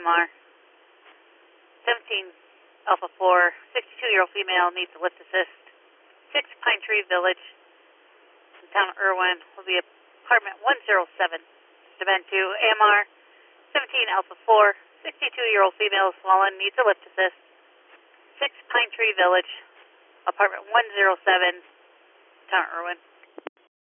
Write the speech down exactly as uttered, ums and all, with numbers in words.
R. seventeen Alpha four, sixty-two-year-old female needs a lift assist. six Pine Tree Village, in town of Irwin, will be apartment one oh seven. Demand two A M R, seventeen Alpha four, sixty-two-year-old female swollen needs a lift assist. six Pine Tree Village, apartment one oh seven, town of Irwin.